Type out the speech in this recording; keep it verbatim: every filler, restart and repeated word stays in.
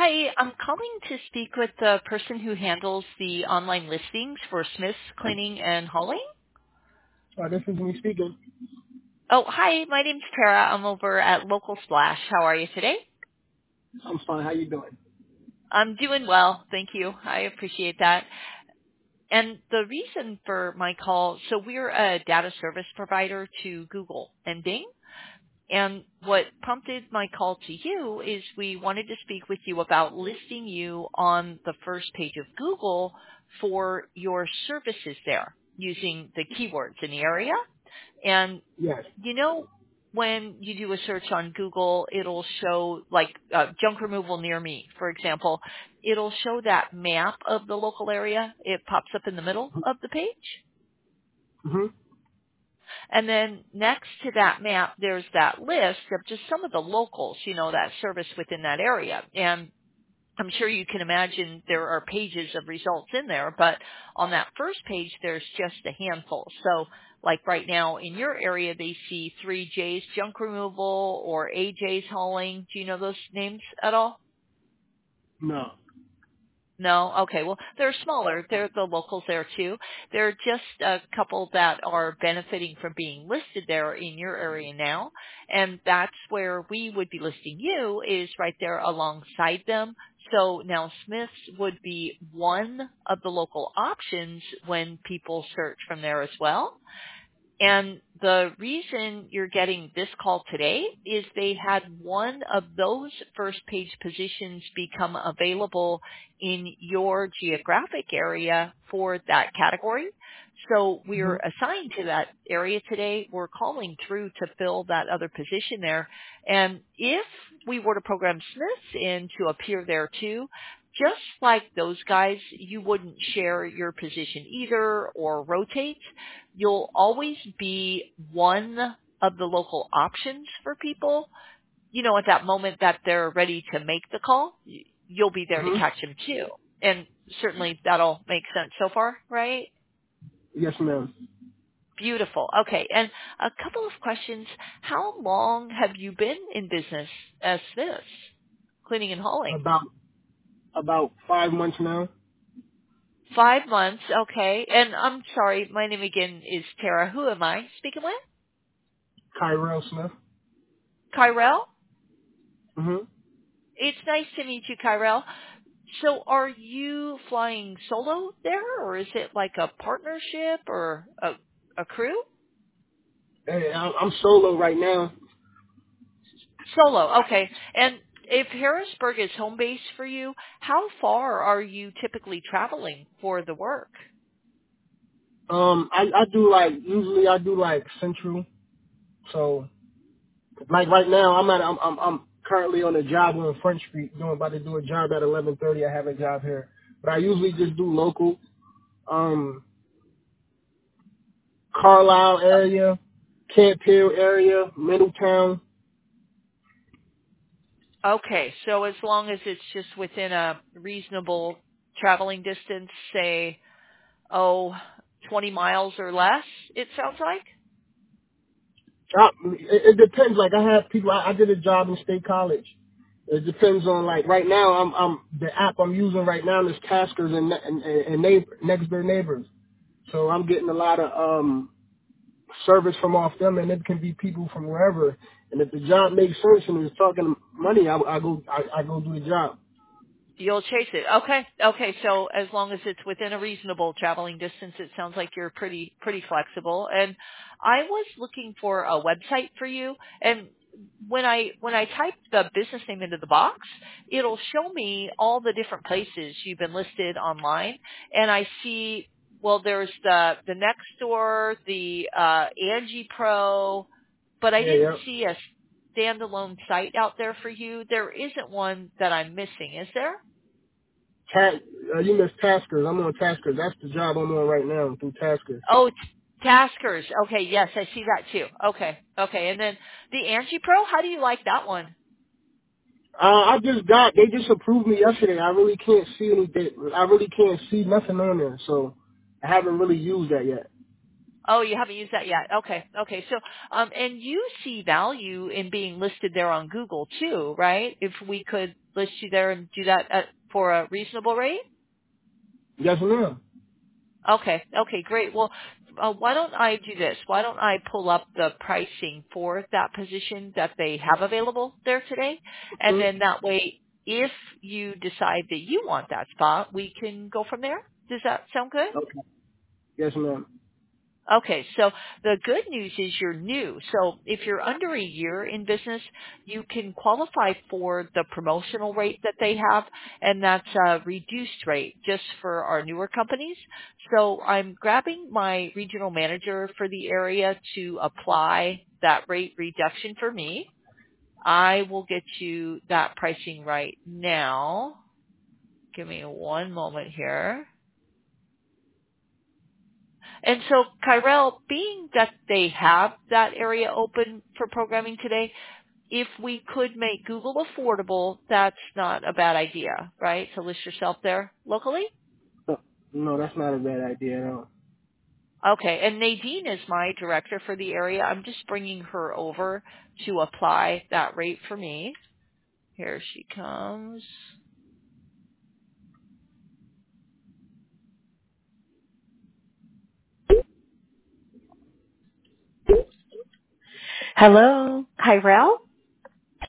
Hi, I'm calling to speak with the person who handles the online listings for Smith's Cleaning and Hauling. Uh, this is me speaking. Oh, hi, my name's Tara. I'm over at Local Splash. How are you today? I'm fine. How you doing? I'm doing well, thank you. I appreciate that. And the reason for my call, so we're a data service provider to Google and Bing. And what prompted my call to you is we wanted to speak with you about listing you on the first page of Google for your services there using the keywords in the area. And Yes. you know, when you do a search on Google, it'll show like uh, junk removal near me, for example. It'll show that map of the local area. It pops up in the middle of the page. Mhm. And then next to that map, there's that list of just some of the locals, you know, that service within that area. And I'm sure you can imagine there are pages of results in there, but on that first page, there's just a handful. So like right now in your area, they see three J's junk removal or A J's hauling. Do you know those names at all? No. No? Okay. Well, they're smaller. They're the locals there too. There are just a couple that are benefiting from being listed there in your area now. And that's where we would be listing you is right there alongside them. So now Smith's would be one of the local options when people search from there as well. And the reason you're getting this call today is they had one of those first page positions become available in your geographic area for that category. So we're Mhm. assigned to that area today. We're calling through to fill that other position there. And if we were to program Smiths in to appear there too, just like those guys, you wouldn't share your position either or rotate. You'll always be one of the local options for people. You know, at that moment that they're ready to make the call, y- you'll be there to Mhm. catch them too. And certainly that'll make sense so far, right? Yes, ma'am. Beautiful. Okay. And a couple of questions. How long have you been in business as this, cleaning and hauling? About about five months now. Five months. Okay. And I'm sorry, my name again is Tara. Who am I speaking with? Kyrell Smith. Kyrell? Mhm. It's nice to meet you, Kyrell. So are you flying solo there, or is it like a partnership or a, a crew? Hey, I- I'm solo right now. Solo, okay. And if Harrisburg is home base for you, how far are you typically traveling for the work? Um, I I do like usually I do like central. So like right now I'm at I'm I'm, I'm currently on a job on Front Street doing about to do a job at eleven thirty. I have a job here, but I usually just do local. Um, Carlisle area, Camp Hill area, Middletown. Okay, so as long as it's just within a reasonable traveling distance, say, oh, twenty miles or less, it sounds like? Uh, it, it depends. Like I have people. I, I did a job in State College. It depends on like right now. I'm I'm the app I'm using right now is Taskers and and, and neighbor, next door neighbors. So I'm getting a lot of um service from off them, and it can be people from wherever. And if the job makes sense and it's talking money, I, I go I, I go do the job. You'll chase it. Okay. Okay. So as long as it's within a reasonable traveling distance, it sounds like you're pretty, pretty flexible. And I was looking for a website for you. And when I, when I type the business name into the box, it'll show me all the different places you've been listed online. And I see, well, there's the, the Nextdoor, the, uh, Angie Pro, but I Yeah, didn't yeah. see a standalone site out there for you. There isn't one that I'm missing, is there? Ta- uh, you miss Taskers. I'm on Taskers. That's the job I'm on right now through Taskers. Oh, t- Taskers. Okay, yes, I see that too. Okay, okay. And then the Angie Pro, how do you like that one? Uh, I just got, they just approved me yesterday. I really can't see anything. I really can't see nothing on there. So I haven't really used that yet. Oh, you haven't used that yet. Okay. Okay. So, um, and you see value in being listed there on Google too, right? If we could list you there and do that at, for a reasonable rate? Yes, ma'am. Okay. Okay, great. Well, uh, why don't I do this? Why don't I pull up the pricing for that position that they have available there today? And Hmm? then that way, if you decide that you want that spot, we can go from there. Does that sound good? Okay. Yes, ma'am. Okay, so the good news is you're new. So if you're under a year in business, you can qualify for the promotional rate that they have, and that's a reduced rate just for our newer companies. So I'm grabbing my regional manager for the area to apply that rate reduction for me. I will get you that pricing right now. Give me one moment here. And so, Kyrell, being that they have that area open for programming today, if we could make Google affordable, that's not a bad idea, right? To list yourself there locally? No, no, that's not a bad idea at all. Okay, and Nadine is my director for the area. I'm just bringing her over to apply that rate for me. Here she comes. Hello, Kyrell?